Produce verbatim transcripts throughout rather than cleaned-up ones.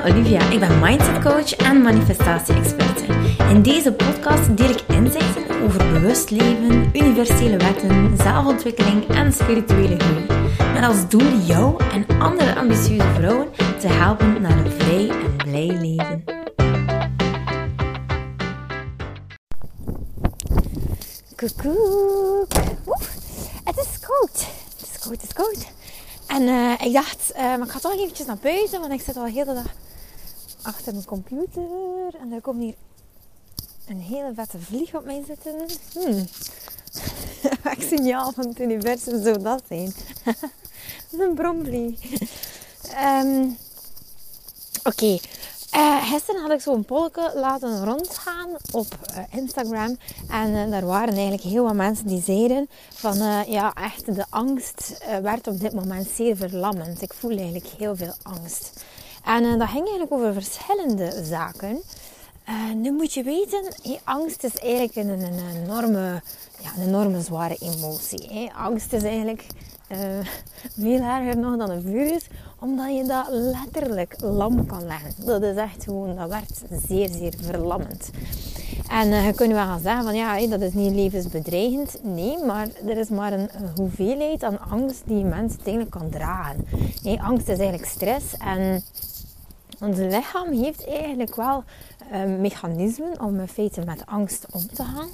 Olivia, ik ben mindset coach en manifestatie-experte. In deze podcast deel ik inzichten over bewust leven, universele wetten, zelfontwikkeling en spirituele groei. Met als doel jou en andere ambitieuze vrouwen te helpen naar een vrij en blij leven. Koekoek. Oef, het is koud. Het is koud, het is koud. En uh, ik dacht, uh, maar ik ga toch eventjes naar buiten, want ik zit al de hele dag achter mijn computer. En er komt hier een hele vette vlieg op mij zitten. Hmm. Welk signaal van het universum zou dat zijn? Een bromvlieg. Um, Oké. Okay. Uh, gisteren had ik zo'n polletje laten rondgaan op uh, Instagram. En uh, daar waren eigenlijk heel wat mensen die zeiden van uh, ja, echt de angst uh, werd op dit moment zeer verlammend. Ik voel eigenlijk heel veel angst. En uh, dat ging eigenlijk over verschillende zaken. Uh, nu moet je weten, hey, angst is eigenlijk een, een, enorme, ja, een enorme zware emotie. Hey. Angst is eigenlijk uh, veel erger nog dan een virus, omdat je dat letterlijk lam kan leggen. Dat is echt gewoon, dat werd zeer, zeer verlammend. En uh, je kunt wel gaan zeggen van ja, hey, dat is niet levensbedreigend. Nee, maar er is maar een, een hoeveelheid aan angst die je mens eigenlijk kan dragen. Hey, angst is eigenlijk stress en ons lichaam heeft eigenlijk wel uh, mechanismen om in feite met angst om te gaan.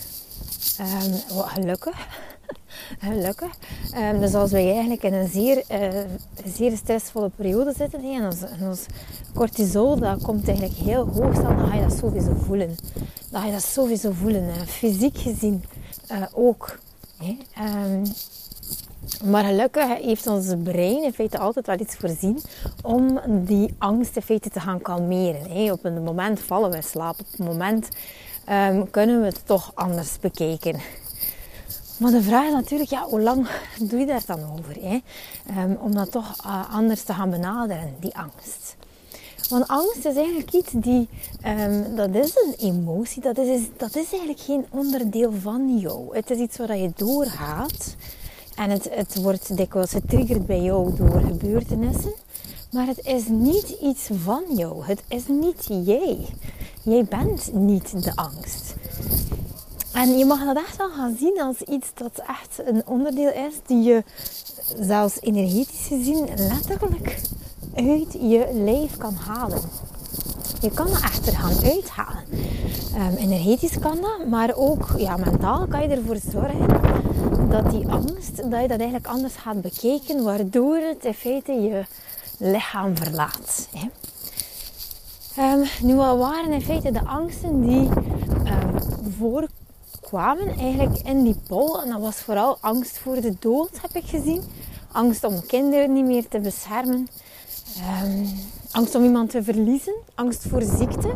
Um, wat gelukkig. gelukkig. Um, dus als wij eigenlijk in een zeer, uh, zeer stressvolle periode zitten, hey, en, ons, en ons cortisol dat komt eigenlijk heel hoog staan, dan ga je dat sowieso voelen. Dan ga je dat sowieso voelen. Uh, fysiek gezien uh, ook. Hey. Um, Maar gelukkig heeft ons brein in feite altijd wel iets voorzien om die angst in feite te gaan kalmeren. Hey, op een moment vallen we in slaap, op een moment um, kunnen we het toch anders bekijken. Maar de vraag is natuurlijk, ja, hoe lang doe je daar dan over? Hè? Um, om dat toch uh, anders te gaan benaderen, die angst. Want angst is eigenlijk iets die, um, dat is een emotie, dat is, dat is eigenlijk geen onderdeel van jou. Het is iets waar je doorgaat. En het, het wordt dikwijls getriggerd bij jou door gebeurtenissen. Maar het is niet iets van jou. Het is niet jij. Jij bent niet de angst. En je mag dat echt wel gaan zien als iets dat echt een onderdeel is die je zelfs energetisch gezien letterlijk uit je lijf kan halen. Je kan dat echt er gaan uithalen. Um, energetisch kan dat, maar ook ja, mentaal kan je ervoor zorgen dat die angst, dat je dat eigenlijk anders gaat bekijken, waardoor het in feite je lichaam verlaat. Hè. Um, nu, wat waren in feite de angsten die um, voorkwamen eigenlijk in die poll? En dat was vooral angst voor de dood, heb ik gezien. Angst om kinderen niet meer te beschermen. Um, angst om iemand te verliezen. Angst voor ziekte.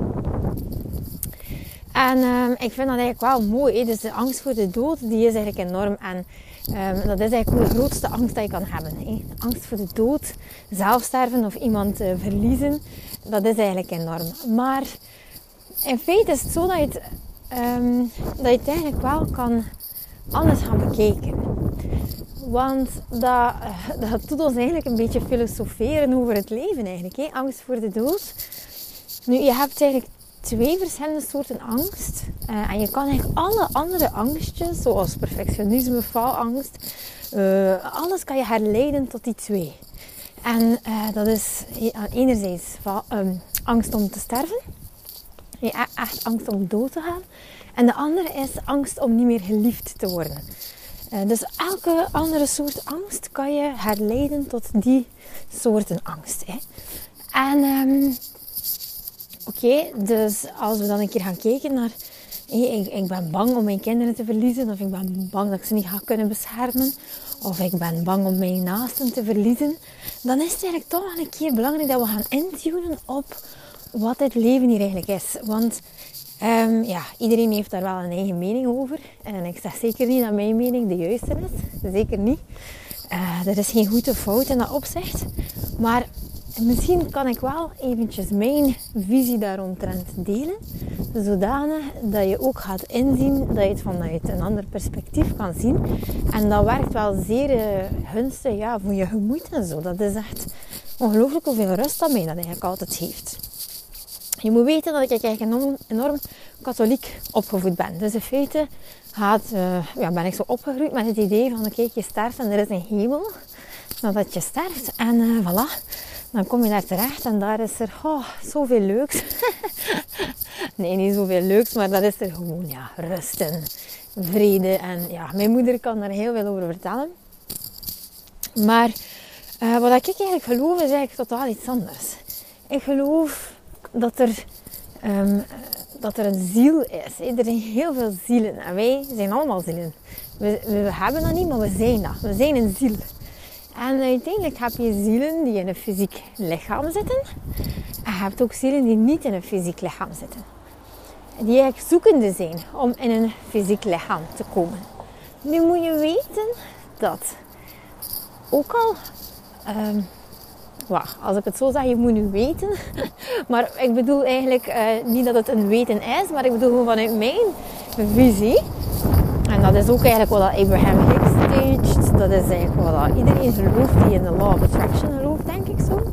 En um, ik vind dat eigenlijk wel mooi. Hè? Dus de angst voor de dood, die is eigenlijk enorm. En um, dat is eigenlijk de grootste angst die je kan hebben. Hè? Angst voor de dood, zelfsterven of iemand uh, verliezen. Dat is eigenlijk enorm. Maar in feite is het zo dat je het, um, dat je het eigenlijk wel kan anders gaan bekijken. Want dat, dat doet ons eigenlijk een beetje filosoferen over het leven eigenlijk. Hè? Angst voor de dood. Nu, je hebt eigenlijk twee verschillende soorten angst. Uh, en je kan eigenlijk alle andere angstjes, zoals perfectionisme, faalangst, uh, alles kan je herleiden tot die twee. En uh, dat is enerzijds val, um, angst om te sterven. Ja, echt angst om dood te gaan. En de andere is angst om niet meer geliefd te worden. Uh, dus elke andere soort angst kan je herleiden tot die soorten angst. Hè. En um, oké, okay, dus als we dan een keer gaan kijken naar hey, ik, ik ben bang om mijn kinderen te verliezen, of ik ben bang dat ik ze niet ga kunnen beschermen, of ik ben bang om mijn naasten te verliezen, dan is het eigenlijk toch wel een keer belangrijk dat we gaan intunen op wat het leven hier eigenlijk is. Want Um, ja, iedereen heeft daar wel een eigen mening over. En ik zeg zeker niet dat mijn mening de juiste is. Zeker niet. Uh, er is geen goed of fout in dat opzicht. Maar misschien kan ik wel eventjes mijn visie daaromtrent delen. Zodanig dat je ook gaat inzien dat je het vanuit een ander perspectief kan zien. En dat werkt wel zeer uh, gunstig ja, voor je gemoed en zo. Dat is echt ongelooflijk hoeveel rust dat mij dat eigenlijk altijd heeft. Je moet weten dat ik eigenlijk enorm, enorm katholiek opgevoed ben. Dus in feite gaat, uh, ja, ben ik zo opgegroeid met het idee van oké, je sterft en er is een hemel. Nadat je sterft en uh, voilà, dan kom je daar terecht en daar is er oh, zoveel leuks. Nee, niet zoveel leuks, maar dat is er gewoon ja, rust en vrede. En ja, mijn moeder kan daar heel veel over vertellen. Maar uh, wat ik eigenlijk geloof is eigenlijk totaal iets anders. Ik geloof dat er, um, dat er een ziel is. Er zijn heel veel zielen en wij zijn allemaal zielen. We, we hebben dat niet, maar we zijn dat. We zijn een ziel. En uiteindelijk heb je zielen die in een fysiek lichaam zitten. En je hebt ook zielen die niet in een fysiek lichaam zitten. Die eigenlijk zoekende zijn om in een fysiek lichaam te komen. Nu moet je weten dat ook al... Um, Wow, als ik het zo zeg, je moet nu weten. Maar ik bedoel eigenlijk uh, niet dat het een weten is, maar ik bedoel gewoon vanuit mijn visie. En dat is ook eigenlijk wat Abraham Hicks teacht. Dat is eigenlijk wat iedereen gelooft die in de Law of Attraction gelooft, denk ik zo.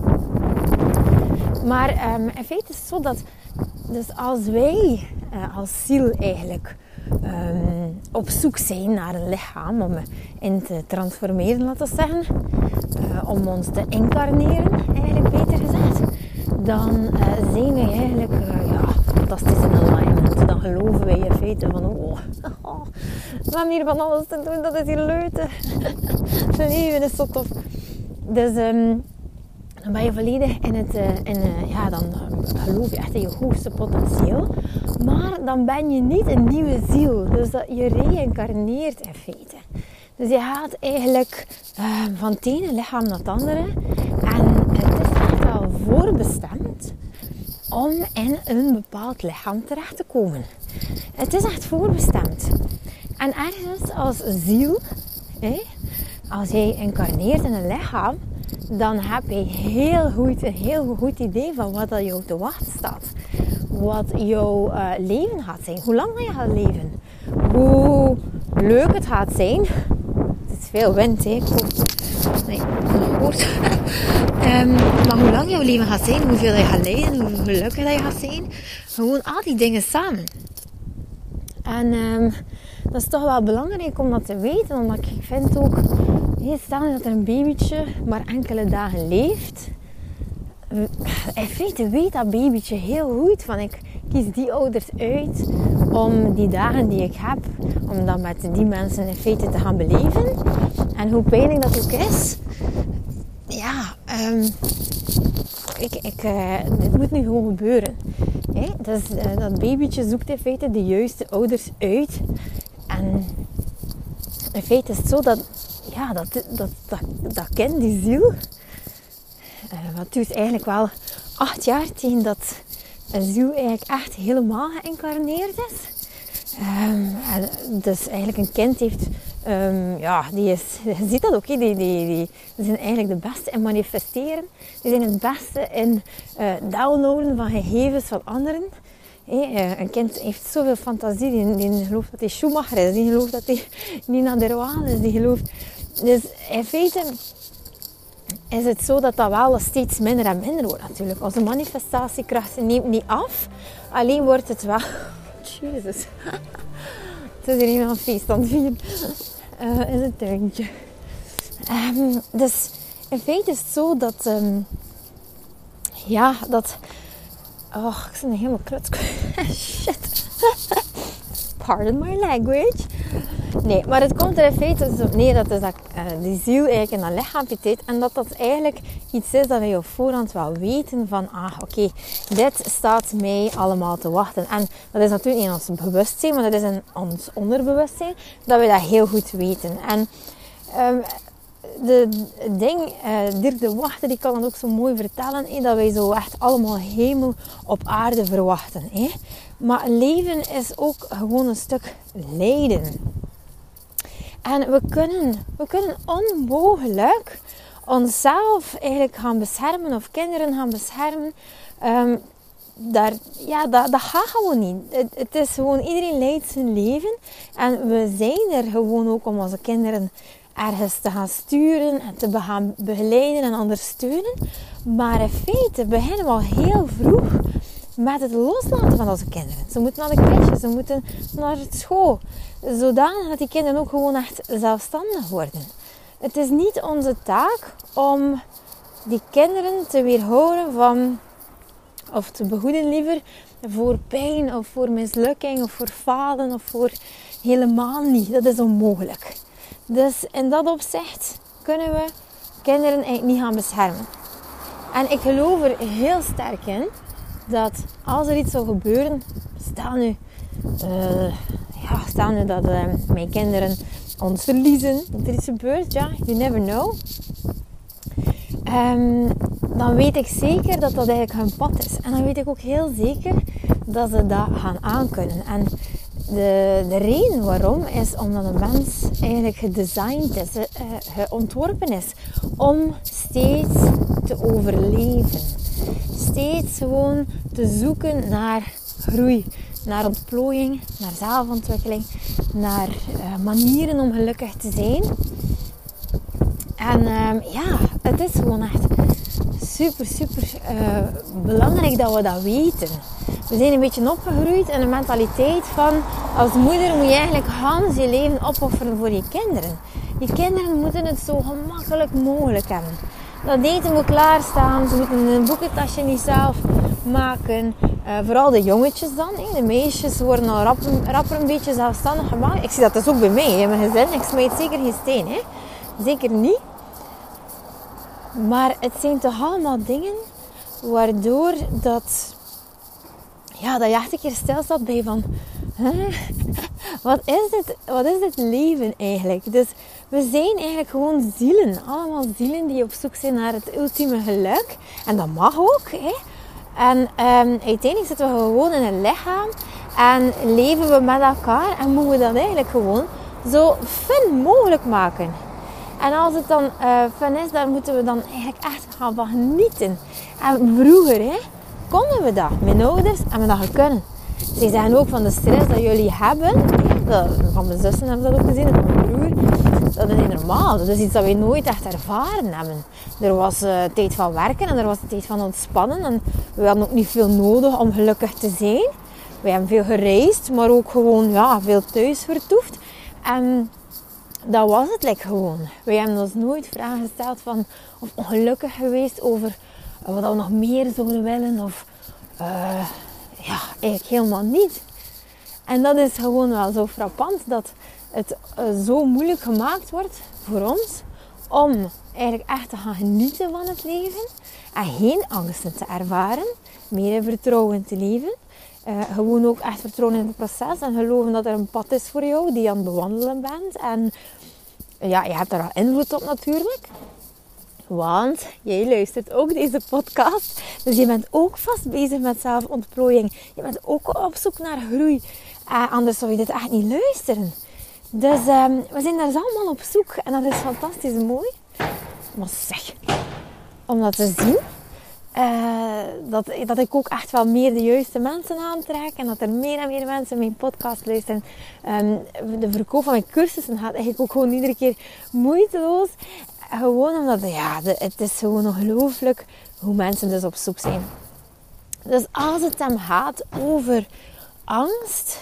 Maar um, in feite is het zo dat dus als wij uh, als ziel eigenlijk um, op zoek zijn naar een lichaam om in te transformeren, laten we zeggen, uh, om ons te incarneren, eigenlijk beter gezegd, dan uh, zijn wij eigenlijk uh, ja, fantastisch in alignment. Dan geloven wij in feite van oh, oh, we hebben hier van alles te doen, dat is hier leuk. Het leven is zo tof. Dus um, dan ben je volledig in het, uh, in, uh, ja, dan uh, geloof je echt in je hoogste potentieel. Maar dan ben je niet een nieuwe ziel. Dus dat je reïncarneert in feite. Dus je gaat eigenlijk uh, van het ene lichaam naar het andere. En het is echt al voorbestemd om in een bepaald lichaam terecht te komen. Het is echt voorbestemd. En ergens als ziel, hè, als jij incarneert in een lichaam, dan heb je heel goed, een heel goed idee van wat er jou te wachten staat. Wat jouw uh, leven gaat zijn. Hoe lang je gaat leven. Hoe leuk het gaat zijn. Het is veel wind, hè. Ik hoop... Nee, dat hoort. um, maar hoe lang jouw leven gaat zijn. Hoeveel je gaat lijden. Hoe gelukkig je gaat zijn. Gewoon al die dingen samen. En um, dat is toch wel belangrijk om dat te weten. Omdat ik vind ook... Stel dat er een babytje maar enkele dagen leeft. In feite weet dat babytje heel goed van ik kies die ouders uit om die dagen die ik heb, om dat met die mensen in feite te gaan beleven. En hoe pijnlijk dat ook is. Ja, um, ik, ik, uh, dit moet nu gewoon gebeuren. Hè? Dus, uh, dat babytje zoekt in feite de juiste ouders uit. En in feite is het zo dat Ja, dat, dat, dat, dat kind, die ziel, uh, wat duurt eigenlijk wel acht jaar tegen dat een ziel eigenlijk echt helemaal geïncarneerd is. Um, dus eigenlijk een kind heeft, um, ja, die is, je ziet dat ook, die, die, die, die zijn eigenlijk de beste in manifesteren. Die zijn het beste in uh, downloaden van gegevens van anderen. Hey, een kind heeft zoveel fantasie, die, die gelooft dat hij Schumacher is, die gelooft dat hij Nina de Roan is, die gelooft... Dus in feite is het zo dat dat wel steeds minder en minder wordt natuurlijk. Onze manifestatiekracht neemt niet af, alleen wordt het wel... Jezus. Het is hier iemand feest aan het vieren. Uh, in het tuintje. Um, dus in feite is het zo dat... Um, ja, dat... Oh, ik ben helemaal kluts. Shit. Pardon my language. Nee, maar het komt er in feite dus op neer dat, dus dat uh, die ziel eigenlijk in dat lichaam zit. En dat dat eigenlijk iets is dat wij op voorhand wel weten van... Ah, oké, okay, dit staat mij allemaal te wachten. En dat is natuurlijk niet in ons bewustzijn, maar dat is in ons onderbewustzijn. Dat we dat heel goed weten. En... Um, de ding, uh, Dirk de Wachter, die kan dat ook zo mooi vertellen, hé, dat wij zo echt allemaal hemel op aarde verwachten. Hé. Maar leven is ook gewoon een stuk lijden. En we kunnen, we kunnen onmogelijk onszelf eigenlijk gaan beschermen of kinderen gaan beschermen. Um, daar, ja, dat, dat gaat gewoon niet. Het, het is gewoon, iedereen leidt zijn leven. En we zijn er gewoon ook om onze kinderen ergens te gaan sturen en te gaan begeleiden en ondersteunen. Maar in feite beginnen we al heel vroeg met het loslaten van onze kinderen. Ze moeten naar de crèche, ze moeten naar school. Zodanig dat die kinderen ook gewoon echt zelfstandig worden. Het is niet onze taak om die kinderen te weerhouden van, of te behoeden liever, voor pijn of voor mislukking of voor falen of voor helemaal niet. Dat is onmogelijk. Dus in dat opzicht kunnen we kinderen eigenlijk niet gaan beschermen. En ik geloof er heel sterk in dat als er iets zou gebeuren, stel nu, uh, ja, stel nu dat uh, mijn kinderen ons verliezen, dat er iets gebeurt, ja, you never know. Um, dan weet ik zeker dat dat eigenlijk hun pad is. En dan weet ik ook heel zeker dat ze dat gaan aankunnen. En de, de reden waarom is omdat een mens eigenlijk gedesigned is, uh, ontworpen is om steeds te overleven. Steeds gewoon te zoeken naar groei, naar ontplooiing, naar zelfontwikkeling, naar uh, manieren om gelukkig te zijn. En uh, ja, het is gewoon echt super, super uh, belangrijk dat we dat weten. We zijn een beetje opgegroeid in een mentaliteit van, als moeder moet je eigenlijk Hans je leven opofferen voor je kinderen. Je kinderen moeten het zo gemakkelijk mogelijk hebben. Dat eten moet klaarstaan, ze moeten een boekentasje niet zelf maken. Uh, vooral de jongetjes dan, hè. De meisjes worden al rap, rapper een beetje zelfstandig gemaakt. Ik zie dat dus ook bij mij, in mijn gezin. Ik smijt zeker geen steen, hè. Zeker niet. Maar het zijn toch allemaal dingen waardoor dat, ja, dat je echt een keer stilstaat bij van, huh? wat, is dit, wat is dit leven eigenlijk? Dus we zijn eigenlijk gewoon zielen. Allemaal zielen die op zoek zijn naar het ultieme geluk. En dat mag ook, hè. En um, uiteindelijk zitten we gewoon in een lichaam en leven we met elkaar en moeten we dat eigenlijk gewoon zo fun mogelijk maken. En als het dan uh, fun is, dan moeten we dan eigenlijk echt gaan van genieten. En vroeger, hè, konden we dat. Mijn ouders hebben dat kunnen. Ze zeggen ook van de stress dat jullie hebben. Dat, van mijn zussen hebben dat ook gezien, en van mijn broer. Dat is niet normaal. Dat is iets dat wij nooit echt ervaren hebben. Er was uh, tijd van werken en er was tijd van ontspannen. En we hadden ook niet veel nodig om gelukkig te zijn. We hebben veel gereisd, maar ook gewoon ja, veel thuis vertoefd. En dat was het like, gewoon. Wij hebben ons nooit vragen gesteld van, of ongelukkig geweest over uh, wat we nog meer zouden willen. Of uh, ja, eigenlijk helemaal niet. En dat is gewoon wel zo frappant dat het uh, zo moeilijk gemaakt wordt voor ons om eigenlijk echt te gaan genieten van het leven en geen angsten te ervaren, meer in vertrouwen te leven. Uh, gewoon ook echt vertrouwen in het proces en geloven dat er een pad is voor jou die je aan het bewandelen bent. En ja, je hebt daar al invloed op natuurlijk. Want jij luistert ook deze podcast. Dus je bent ook vast bezig met zelfontplooiing. Je bent ook op zoek naar groei. Uh, anders zou je dit echt niet luisteren. Dus um, we zijn daar allemaal op zoek. En dat is fantastisch mooi. Maar zeg, om dat te zien. Uh, dat, dat ik ook echt wel meer de juiste mensen aantrek. En dat er meer en meer mensen mijn podcast luisteren. Um, de verkoop van mijn cursussen gaat eigenlijk ook gewoon iedere keer moeiteloos. Gewoon omdat, ja, de, het is gewoon ongelooflijk hoe mensen dus op zoek zijn. Dus als het hem gaat over angst.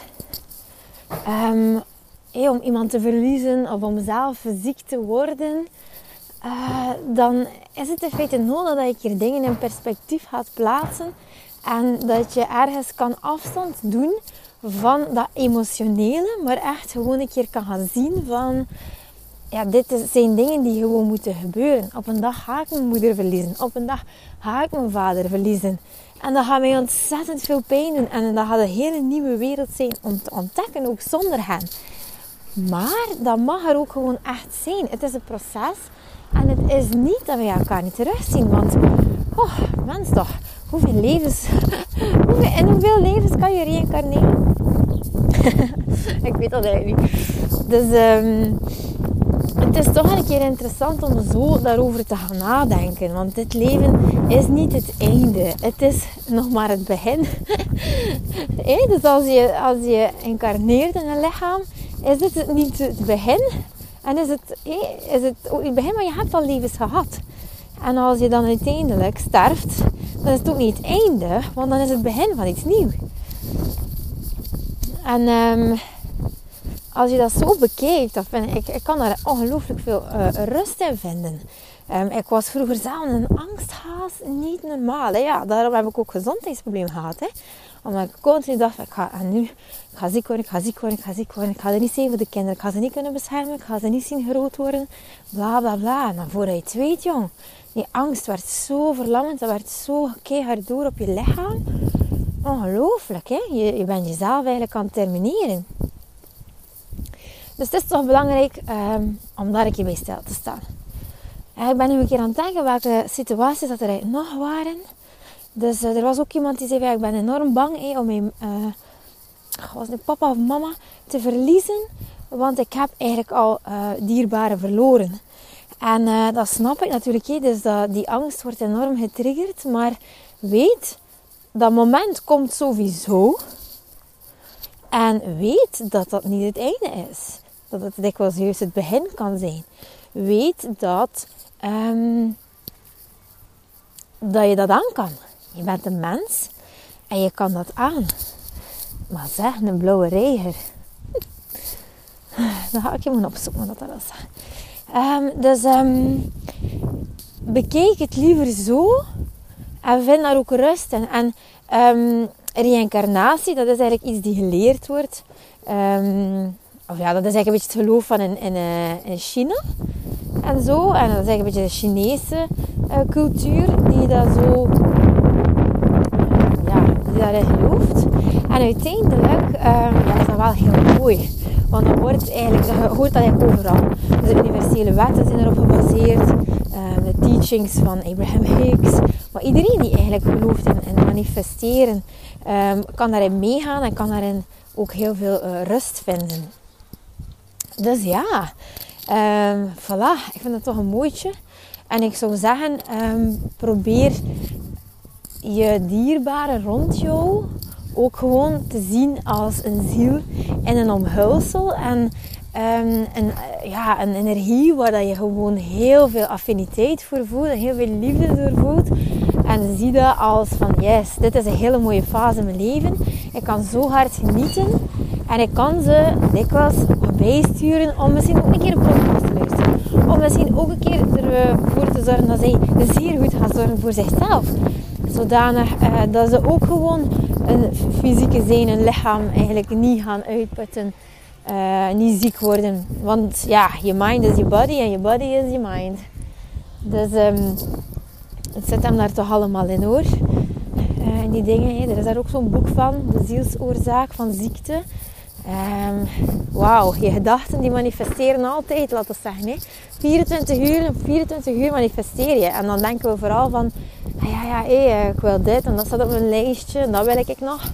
Um, hey, om iemand te verliezen of om zelf ziek te worden. Uh, dan is het in feite nodig dat je hier dingen in perspectief gaat plaatsen. En dat je ergens kan afstand doen van dat emotionele. Maar echt gewoon een keer kan gaan zien van... Ja, dit zijn dingen die gewoon moeten gebeuren. Op een dag ga ik mijn moeder verliezen. Op een dag ga ik mijn vader verliezen. En dat gaat mij ontzettend veel pijn doen. En dat gaat een hele nieuwe wereld zijn om te ontdekken, ook zonder hen. Maar dat mag er ook gewoon echt zijn. Het is een proces. En het is niet dat we elkaar niet terugzien. Want, oh, mens toch. Hoeveel levens... hoeveel, in hoeveel levens kan je reïncarneren? Ik weet dat eigenlijk niet. Dus... Um, Het is toch een keer interessant om zo daarover te gaan nadenken. Want dit leven is niet het einde. Het is nog maar het begin. Dus als je, als je incarneert in een lichaam, is dit niet het begin. En is het, is het ook in het begin, maar je hebt al levens gehad. En als je dan uiteindelijk sterft, dan is het ook niet het einde, want dan is het begin van iets nieuws. En um, als je dat zo bekijkt, dan vind ik, ik kan daar ongelooflijk veel uh, rust in vinden. Um, ik was vroeger zelf een angsthaas, niet normaal. Hè? Ja, daarom heb ik ook gezondheidsproblemen gehad. Hè? Omdat ik continu dacht, ik ga, en nu, ik ga ziek worden, ik ga ziek worden, ik ga ziek worden. Ik ga er niet zijn voor de kinderen, ik ga ze niet kunnen beschermen, ik ga ze niet zien groot worden. Bla, bla, bla. En dan voordat je het weet, jong, die angst werd zo verlammend, dat werd zo keihard door op je lichaam. Ongelooflijk, hè? Je, je bent jezelf eigenlijk aan het termineren. Dus het is toch belangrijk um, om daar een keer bij stil te staan. Ja, ik ben nu een keer aan het denken welke situaties dat er eigenlijk nog waren. Dus uh, er was ook iemand die zei, ja, ik ben enorm bang hey, om mijn uh, was het papa of mama te verliezen. Want ik heb eigenlijk al uh, dierbaren verloren. En uh, dat snap ik natuurlijk. Hey, dus dat, die angst wordt enorm getriggerd. Maar weet, dat moment komt sowieso. En weet dat dat niet het einde is. Dat het dikwijls juist het begin kan zijn. Weet dat, um, dat je dat aan kan. Je bent een mens en je kan dat aan. Maar zeg, een blauwe reiger. Dan ga ik je moeten opzoeken wat dat is. Um, dus um, bekijk het liever zo en vind daar ook rust in. En um, reïncarnatie, dat is eigenlijk iets die geleerd wordt. Um, of ja, dat is eigenlijk een beetje het geloof van in, in, uh, in China. En zo. En dat is eigenlijk een beetje de Chinese uh, cultuur die dat zo... Ja, die daarin gelooft. En uiteindelijk uh, ja, is dat wel heel mooi. Want dan wordt eigenlijk, je hoort dat eigenlijk overal. Dus de universele wetten zijn erop gebaseerd. Uh, de teachings van Abraham Hicks. Maar iedereen die eigenlijk gelooft in, in manifesteren, um, kan daarin meegaan en kan daarin ook heel veel uh, rust vinden. Dus ja, um, voilà, ik vind het toch een mooitje. En ik zou zeggen, um, probeer je dierbare rond jou ook gewoon te zien als een ziel in een omhulsel. En um, een, ja, een energie waar dat je gewoon heel veel affiniteit voor voelt. En heel veel liefde door voelt. En zie dat als van, yes, dit is een hele mooie fase in mijn leven. Ik kan zo hard genieten. En ik kan ze dikwijls bijsturen om misschien ook een keer een podcast te luisteren. Om misschien ook een keer ervoor te zorgen dat zij zeer goed gaan zorgen voor zichzelf. Zodanig uh, dat ze ook gewoon een fysieke zijn, een lichaam eigenlijk niet gaan uitputten. Uh, niet ziek worden. Want ja, je mind is je body en je body is je mind. Dus um, het zit hem daar toch allemaal in hoor. Uh, die dingen, hè. Er is daar ook zo'n boek van. De zielsoorzaak van ziekte. Um, Wauw, je gedachten die manifesteren altijd, laten we zeggen. Hè. vierentwintig uur, vierentwintig uur manifesteer je. En dan denken we vooral van, ah, ja, ja, hey, ik wil dit en dat staat op mijn lijstje en dat wil ik nog.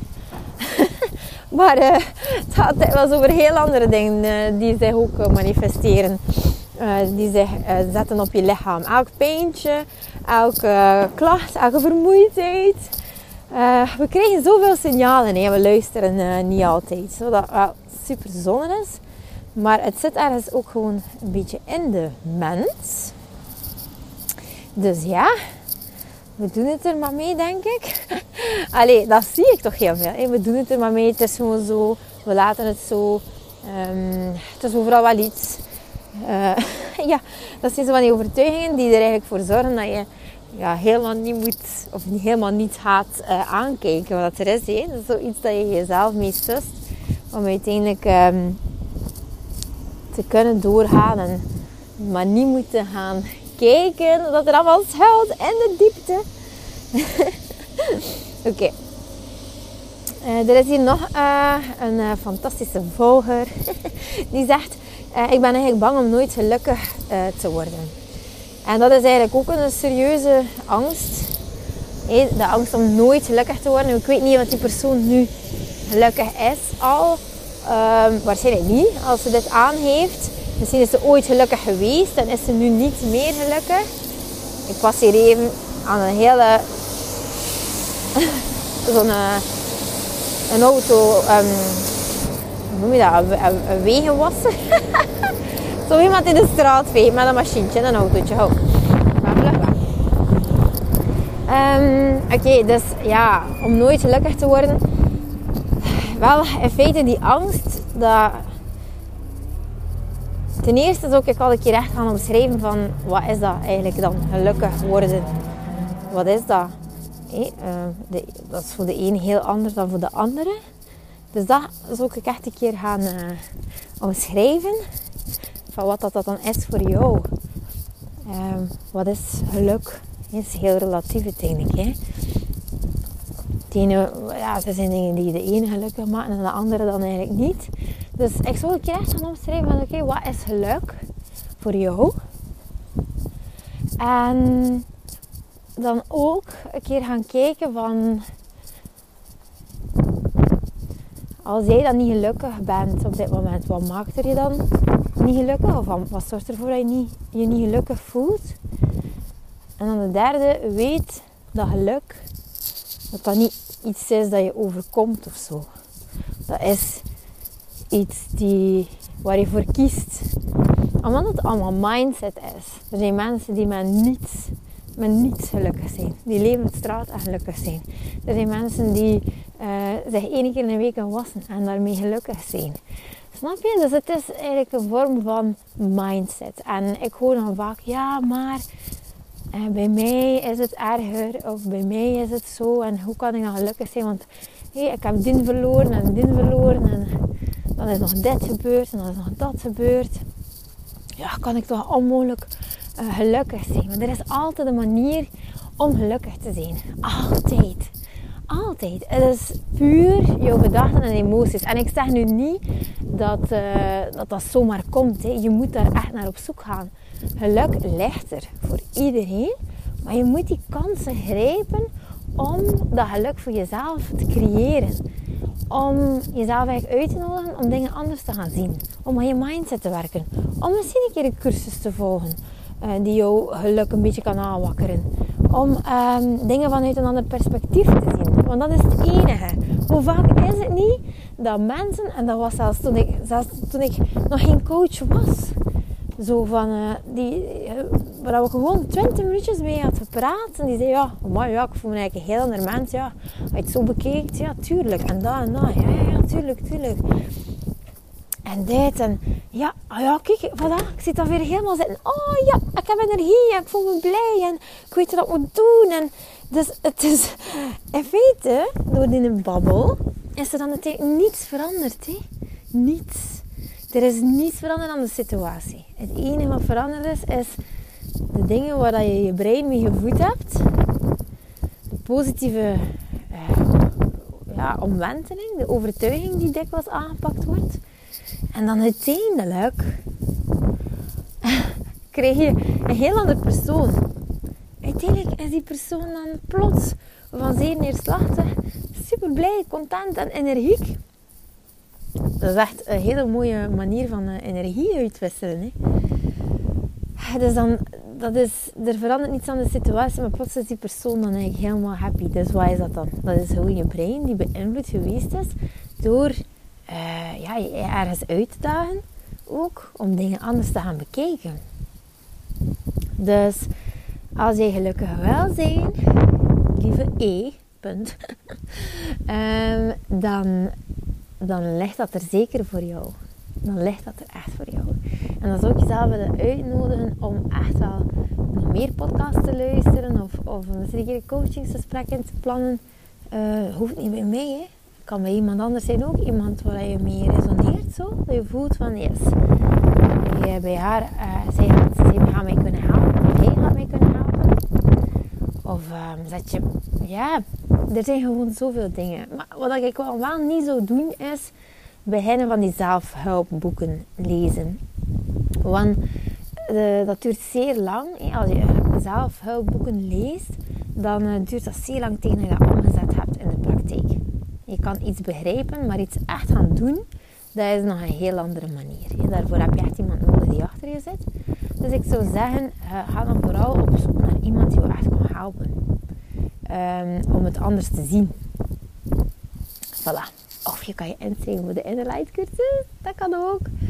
Maar uh, het gaat wel over heel andere dingen uh, die zich ook uh, manifesteren. Uh, die zich uh, zetten op je lichaam. Elk pijntje, elke uh, klacht, elke vermoeidheid. Uh, we krijgen zoveel signalen en we luisteren uh, niet altijd. Zodat wel super zonde is. Maar het zit ergens ook gewoon een beetje in de mens. Dus ja, we doen het er maar mee, denk ik. Allee, dat zie ik toch heel veel. Hè? We doen het er maar mee. Het is gewoon zo. We laten het zo. Um, het is overal wel iets. Uh, ja, dat zijn zo van die overtuigingen die er eigenlijk voor zorgen dat je ja, helemaal niet moet, of helemaal niet gaat uh, aankijken wat er is. Hè? Dat is zoiets dat je jezelf mee sust om uiteindelijk um, te kunnen doorgaan en maar niet moeten gaan kijken dat er allemaal schuilt in de diepte. Oké. Okay. Uh, er is hier nog uh, een uh, fantastische volger die zegt, uh, ik ben eigenlijk bang om nooit gelukkig uh, te worden. En dat is eigenlijk ook een serieuze angst. Hey, de angst om nooit gelukkig te worden. Ik weet niet wat die persoon nu gelukkig is al. Um, waarschijnlijk niet, als ze dit aan heeft. Misschien is ze ooit gelukkig geweest en is ze nu niet meer gelukkig. Ik was hier even aan een hele... zo'n uh, een auto... Um, hoe noem je dat? Een, een, een wegenwasser. Zo iemand in de straat veegt met een machientje en een autootje. Hou. Maar vlug weg. Um, Oké, okay, dus ja, om nooit gelukkig te worden. Wel, in feite die angst, dat... Ten eerste zou ik al een keer echt gaan omschrijven van, wat is dat eigenlijk dan, gelukkig worden? Wat is dat? Hey, uh, de, dat is voor de een heel anders dan voor de andere. Dus dat zou ik echt een keer gaan uh, omschrijven. Van wat dat, dat dan is voor jou. Uh, wat is geluk? Het is heel relatief uiteindelijk. Hè? De ene, ja, er zijn dingen die de ene gelukkig maken en de andere dan eigenlijk niet. Dus ik zou een keer echt gaan omschrijven van, oké, okay, wat is geluk voor jou? En dan ook een keer gaan kijken van, als jij dan niet gelukkig bent op dit moment, wat maakt er je dan niet gelukkig? Of wat zorgt ervoor dat je niet, je niet gelukkig voelt? En dan de derde, weet dat geluk, dat dat niet iets is dat je overkomt of zo. Dat is iets die, waar je voor kiest. Omdat het allemaal mindset is. Er zijn mensen die met niets, met niets gelukkig zijn. Die leven op straat en gelukkig zijn. Er zijn mensen die uh, zich één keer in de week gaan wassen en daarmee gelukkig zijn. Snap je? Dus het is eigenlijk een vorm van mindset. En ik hoor dan vaak, ja maar uh, bij mij is het erger. Of bij mij is het zo. En hoe kan ik dan gelukkig zijn? Want hey, ik heb dit verloren en dit verloren. En dan is nog dit gebeurd en dan is nog dat gebeurd. Ja, kan ik toch onmogelijk uh, gelukkig zijn. Maar er is altijd een manier om gelukkig te zijn. Altijd. Altijd. Het is puur jouw gedachten en emoties. En ik zeg nu niet dat uh, dat, dat zomaar komt. Hè. Je moet daar echt naar op zoek gaan. Geluk ligt er voor iedereen. Maar je moet die kansen grijpen om dat geluk voor jezelf te creëren. Om jezelf eigenlijk uit te nodigen om dingen anders te gaan zien. Om aan je mindset te werken. Om misschien een keer een cursus te volgen. Uh, die jouw geluk een beetje kan aanwakkeren. Om um, dingen vanuit een ander perspectief te zien. Want dat is het enige. Hoe vaak is het niet dat mensen, en dat was zelfs toen ik, zelfs toen ik nog geen coach was. Zo van, uh, die, uh, waar we gewoon twintig minuutjes mee hadden gepraat. En die zei, ja, maar ja, ik voel me eigenlijk een heel ander mens. Ja. Als je het zo bekijkt, ja, tuurlijk. En dat en dat, ja, ja, ja, tuurlijk, tuurlijk. En dit en, ja, ja, kijk, voilà, ik zit daar weer helemaal zitten. Oh ja, ik heb energie en ik voel me blij en ik weet wat ik moet doen. En dus het is, in feite, door die babbel, is er dan natuurlijk niets veranderd, hè. Niets. Er is niets veranderd aan de situatie. Het enige wat veranderd is, is de dingen waar je je brein mee gevoed hebt. De positieve uh, ja, omwenteling, de overtuiging die dikwijls aangepakt wordt. En dan uiteindelijk krijg je een heel andere persoon. Uiteindelijk is die persoon dan plots van zeer neerslachtig, super blij, content en energiek. Dat is echt een hele mooie manier van uh, energie uitwisselen. Hè. Dus dan, dat is, er verandert niets aan de situatie, maar plots is die persoon dan eigenlijk helemaal happy. Dus wat is dat dan? Dat is hoe je brein die beïnvloed geweest is door uh, ja, je ergens uit te dagen. Ook om dingen anders te gaan bekijken. Dus als je gelukkig wil zijn, lieve E, punt, um, dan... dan ligt dat er zeker voor jou. Dan ligt dat er echt voor jou. En dan zou ik jezelf willen uitnodigen om echt wel nog meer podcasts te luisteren. Of, of misschien een keer een coachingsgesprek in te plannen. Uh, hoeft niet bij mij. Hè. Kan bij iemand anders zijn ook. Iemand waar je mee resoneert. Zo. Dat je voelt van yes. Je bij haar, uh, zij, gaat, zij gaat mij kunnen helpen. Of hij gaat mij kunnen helpen. Of um, dat je... Ja... Er zijn gewoon zoveel dingen. Maar wat ik wel, wel niet zou doen is beginnen van die zelfhulpboeken lezen. Want uh, dat duurt zeer lang. Hè. Als je zelfhulpboeken leest, dan uh, duurt dat zeer lang tegen dat je dat omgezet hebt in de praktijk. Je kan iets begrijpen, maar iets echt gaan doen, dat is nog een heel andere manier. Hè. Daarvoor heb je echt iemand nodig die achter je zit. Dus ik zou zeggen, uh, ga dan vooral op zoek naar iemand die je echt kan helpen. Um, om het anders te zien. Voilà. Of je kan je inschrijven voor de Inner Light cursus. Dat kan ook.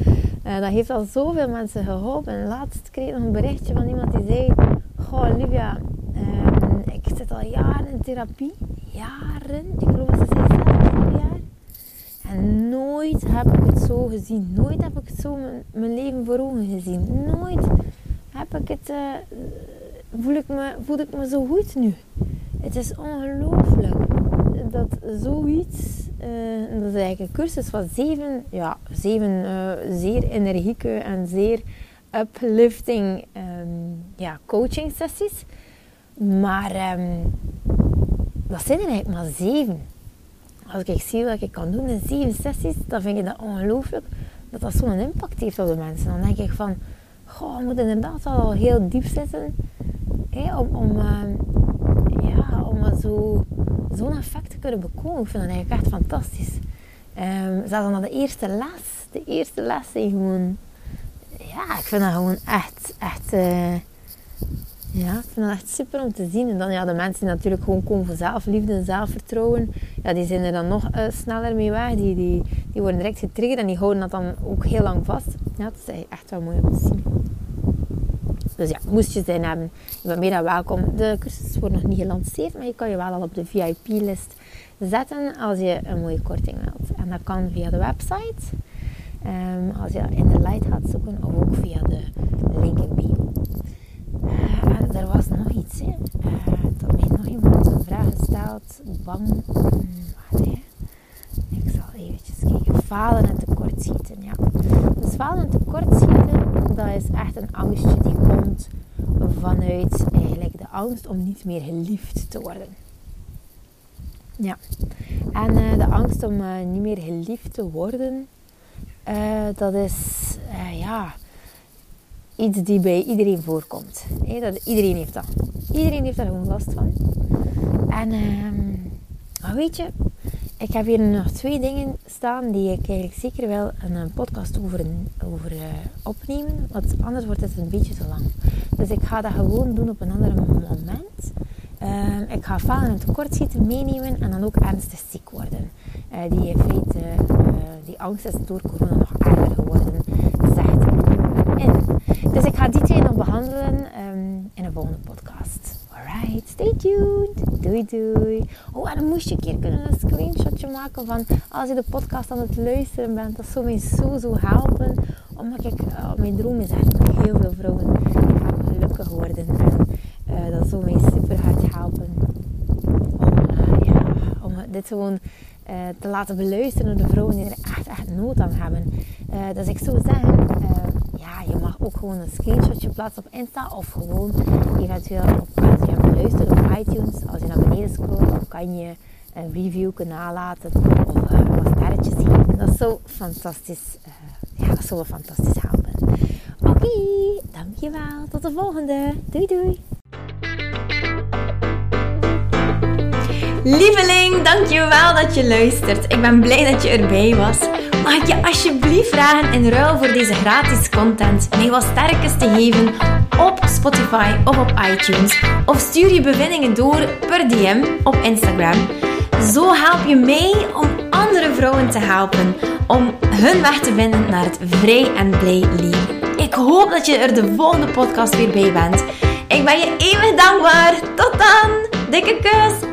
Uh, dat heeft al zoveel mensen geholpen. En laatst kreeg ik nog een berichtje van iemand die zei... Goh, Olivia, um, ik zit al jaren in therapie. Jaren. Ik geloof dat ze zei zeventien jaar. En nooit heb ik het zo gezien. Nooit heb ik het zo mijn, mijn leven voor ogen gezien. Nooit heb ik het... Uh, voel, ik me, voel ik me zo goed nu. Het is ongelooflijk. Dat zoiets... Uh, dat is eigenlijk een cursus van zeven... Ja, zeven uh, zeer energieke en zeer uplifting um, ja, coaching sessies. Maar um, dat zijn er eigenlijk maar zeven. Als ik zie wat ik kan doen in zeven sessies, dan vind ik dat ongelooflijk dat dat zo'n impact heeft op de mensen. Dan denk ik van, goh, we moeten inderdaad wel heel diep zitten, hè, om, om, uh, ja, om zo, zo'n effect te kunnen bekomen. Ik vind dat eigenlijk echt fantastisch. Um, zelfs dan de eerste les, de eerste les zijn gewoon, ja, ik vind dat gewoon echt, echt, uh, ja, ik vind dat echt super om te zien. En dan ja, de mensen die natuurlijk gewoon komen voor zelfliefde en zelfvertrouwen, ja, die zijn er dan nog uh, sneller mee weg. Die, die, die worden direct getriggerd en die houden dat dan ook heel lang vast. Ja, dat is echt wel mooi om te zien. Dus ja, moest je zin hebben, je bent meer dan welkom. De cursus wordt nog niet gelanceerd, maar je kan je wel al op de V I P-list zetten als je een mooie korting wilt. En dat kan via de website, um, als je in de light gaat zoeken, of ook via de link in bio. Uh, en er was nog iets, hè. Uh, dat mij nog iemand een vraag gesteld. Bang, um, wat, hè? Ik zal eventjes kijken. Falen en tekortschieten, ja. Dus falen en tekortschieten, dat is echt een angstje die komt vanuit eigenlijk de angst om niet meer geliefd te worden. Ja. En uh, de angst om uh, niet meer geliefd te worden, uh, dat is, uh, ja... iets die bij iedereen voorkomt. He, dat, iedereen heeft dat. Iedereen heeft daar gewoon last van. En um, maar weet je, ik heb hier nog twee dingen staan die ik eigenlijk zeker wel een, een podcast over, over uh, opnemen. Want anders wordt het een beetje te lang. Dus ik ga dat gewoon doen op een ander moment. Um, ik ga falen en tekortschieten meenemen en dan ook ernstig ziek worden. Uh, die, in feite, uh, die angst is door corona nog erger geworden, zegt in. Dus ik ga die twee nog behandelen um, in een volgende podcast. Alright, stay tuned. Doei doei. Oh, en dan moest je een keer kunnen een screenshotje maken van als je de podcast aan het luisteren bent. Dat zou mij zo zo helpen. Omdat ik, uh, mijn droom is echt dat heel veel vrouwen gaan gelukkig worden. En uh, dat zou mij super hard helpen om, uh, ja, om dit gewoon uh, te laten beluisteren door de vrouwen die er echt, echt nood aan hebben. Uh, dus ik zou zeggen, uh, ja, je mag ook gewoon een screenshotje plaatsen op Insta of gewoon eventueel op, als je hem luistert op iTunes, als je naar beneden scrolt, dan kan je een review kunnen nalaten of uh, wat sterretjes geven. Dat zou fantastisch, uh, ja, dat zou wel fantastisch helpen. Oké, okay, dankjewel. Tot de volgende. Doei doei. Lieveling, dankjewel dat je luistert. Ik ben blij dat je erbij was. Mag ik je alsjeblieft vragen in ruil voor deze gratis content mij wat sterkes te geven op Spotify of op iTunes. Of stuur je bevindingen door per D M op Instagram. Zo help je mij om andere vrouwen te helpen om hun weg te vinden naar het vrij en blij leven. Ik hoop dat je er de volgende podcast weer bij bent. Ik ben je eeuwig dankbaar. Tot dan. Dikke kus.